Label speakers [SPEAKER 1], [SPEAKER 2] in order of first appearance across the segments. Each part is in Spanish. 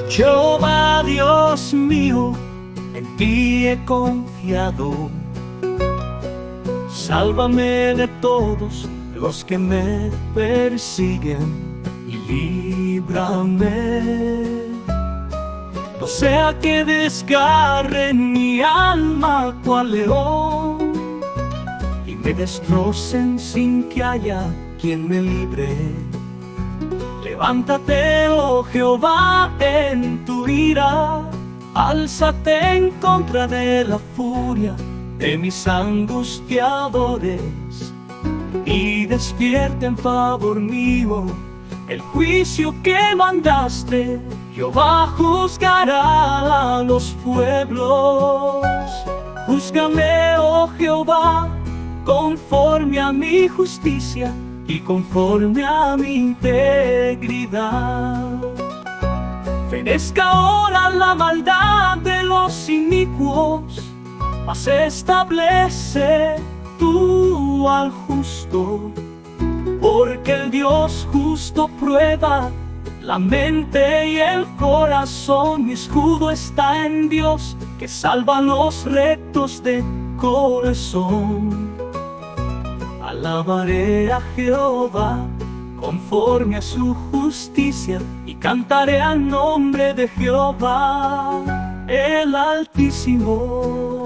[SPEAKER 1] Jehová Dios mío, en ti he confiado. Sálvame de todos los que me persiguen y líbrame. No sea que desgarren mi alma cual león y me destrocen sin que haya quien me libre. Levántate, oh Jehová, en tu ira, álzate en contra de la furia de mis angustiadores, y despierta en favor mío el juicio que mandaste. Jehová juzgará a los pueblos. Júzgame, oh Jehová, conforme a mi justicia y conforme a mi integridad. Fenezca ahora la maldad de los inicuos, mas establece tú al justo, porque el Dios justo prueba la mente y el corazón. Mi escudo está en Dios, que salva a los rectos de corazón. Alabaré a Jehová conforme a su justicia, y cantaré al nombre de Jehová, el Altísimo.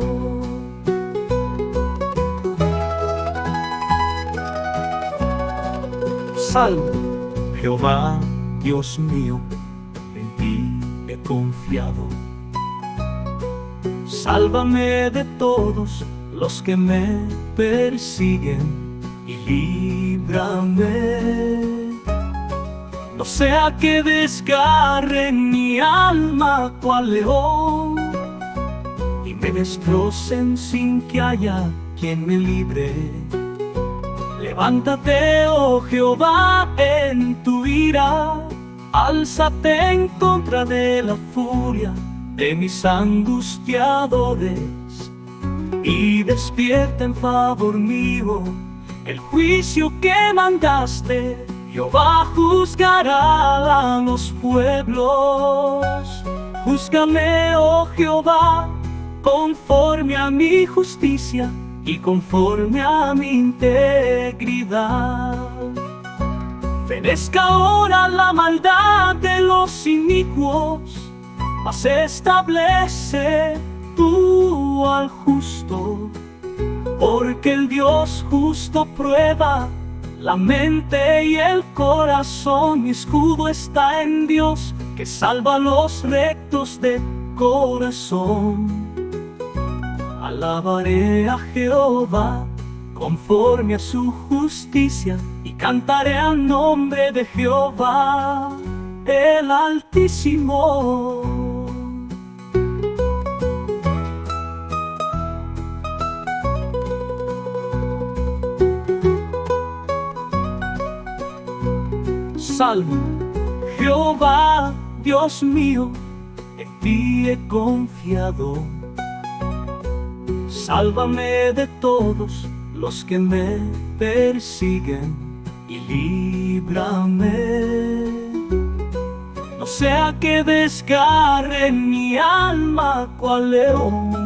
[SPEAKER 1] Salmo. Jehová, Dios mío, en ti he confiado. Sálvame de todos los que me persiguen y líbrame. No sea que desgarren mi alma cual león y me destrocen sin que haya quien me libre. Levántate, oh Jehová, en tu ira, álzate en contra de la furia de mis angustiadores, y despierta en favor mío el juicio que mandaste. Jehová juzgará a los pueblos. Júzgame, oh Jehová, conforme a mi justicia y conforme a mi integridad. Fenezca ahora la maldad de los inicuos, mas establece tú al justo, porque el Dios justo prueba la mente y el corazón. Mi escudo está en Dios, que salva a los rectos de corazón. Alabaré a Jehová conforme a su justicia, y cantaré al nombre de Jehová, el Altísimo. Salmo. Jehová, Dios mío, en ti he confiado. Sálvame de todos los que me persiguen y líbrame. No sea que desgarren mi alma cual león